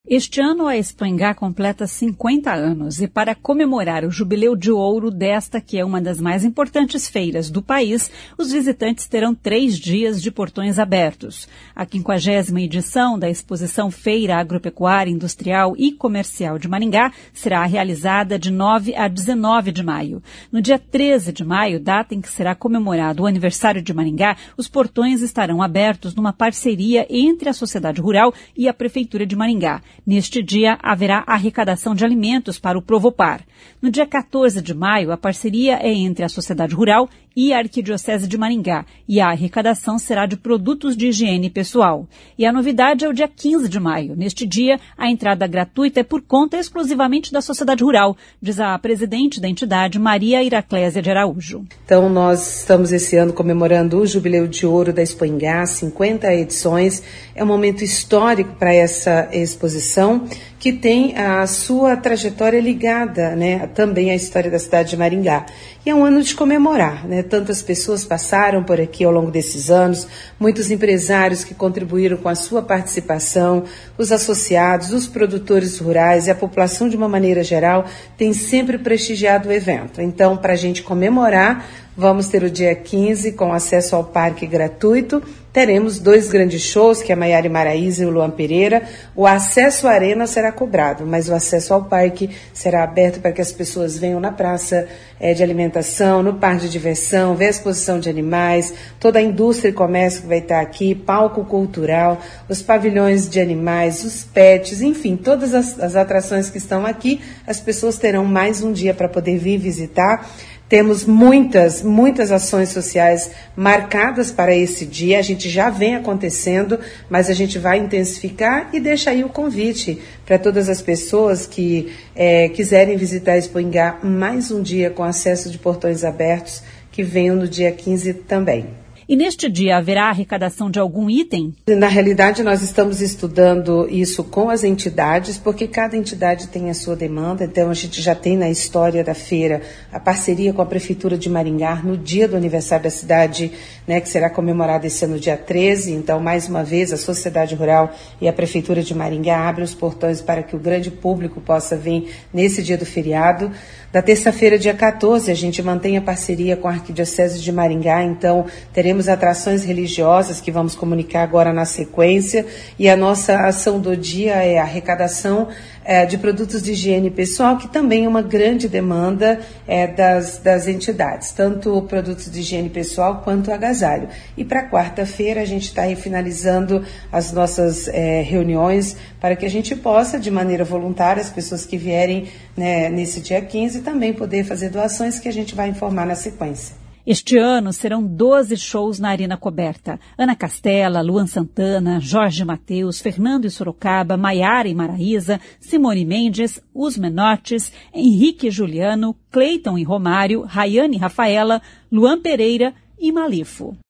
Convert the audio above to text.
Este ano a Expo Ingá completa 50 anos e para comemorar o jubileu de ouro desta que é uma das mais importantes feiras do país, os visitantes terão 3 dias de portões abertos. A 50ª edição da exposição Feira Agropecuária, Industrial e Comercial de Maringá será realizada de 9 a 19 de maio. No dia 13 de maio, data em que será comemorado o aniversário de Maringá, os portões estarão abertos numa parceria entre a sociedade rural e a Prefeitura de Maringá. Neste dia, haverá arrecadação de alimentos para o Provopar. No dia 14 de maio, a parceria é entre a Sociedade Rural e a Arquidiocese de Maringá, e a arrecadação será de produtos de higiene pessoal. E a novidade é o dia 15 de maio. Neste dia, a entrada gratuita é por conta exclusivamente da Sociedade Rural, diz a presidente da entidade, Maria Iraclésia de Araújo. Então, nós estamos esse ano comemorando o Jubileu de Ouro da Expo Ingá, 50 edições. É um momento histórico para essa exposição, que tem a sua trajetória ligada, também à história da cidade de Maringá. E é um ano de comemorar, Tantas pessoas passaram por aqui ao longo desses anos, muitos empresários que contribuíram com a sua participação, os associados, os produtores rurais e a população de uma maneira geral tem sempre prestigiado o evento. Então, para a gente comemorar, vamos ter o dia 15 com acesso ao parque gratuito. Teremos 2 grandes shows, que é a Maiara Maraíza e o Luan Pereira. O acesso à arena será cobrado, mas o acesso ao parque será aberto para que as pessoas venham na praça de alimentação, no parque de diversão, ver a exposição de animais, toda a indústria e comércio que vai estar aqui, palco cultural, os pavilhões de animais, os pets, enfim, todas as atrações que estão aqui, as pessoas terão mais um dia para poder vir visitar. Temos muitas ações sociais marcadas para esse dia, a gente já vem acontecendo, mas a gente vai intensificar e deixa aí o convite para todas as pessoas que quiserem visitar a Expo Ingá mais um dia com acesso de portões abertos, que venham no dia 15 também. E neste dia haverá arrecadação de algum item? Na realidade, nós estamos estudando isso com as entidades, porque cada entidade tem a sua demanda. Então, a gente já tem na história da feira a parceria com a Prefeitura de Maringá no dia do aniversário da cidade, que será comemorado esse ano, dia 13. Então, mais uma vez, a Sociedade Rural e a Prefeitura de Maringá abrem os portões para que o grande público possa vir nesse dia do feriado. Na terça-feira, dia 14, a gente mantém a parceria com a Arquidiocese de Maringá, então teremos atrações religiosas que vamos comunicar agora na sequência, e a nossa ação do dia é a arrecadação de produtos de higiene pessoal, que também é uma grande demanda das entidades, tanto produtos de higiene pessoal quanto agasalho. E para quarta-feira a gente está aí finalizando as nossas reuniões para que a gente possa, de maneira voluntária, as pessoas que vierem nesse dia 15 também poder fazer doações, que a gente vai informar na sequência. Este ano serão 12 shows na Arena Coberta. Ana Castela, Luan Santana, Jorge Mateus, Fernando e Sorocaba, Maiara e Maraíza, Simone Mendes, Os Menotes, Henrique e Juliano, Cleiton e Romário, Rayane e Rafaela, Luan Pereira e Malifo.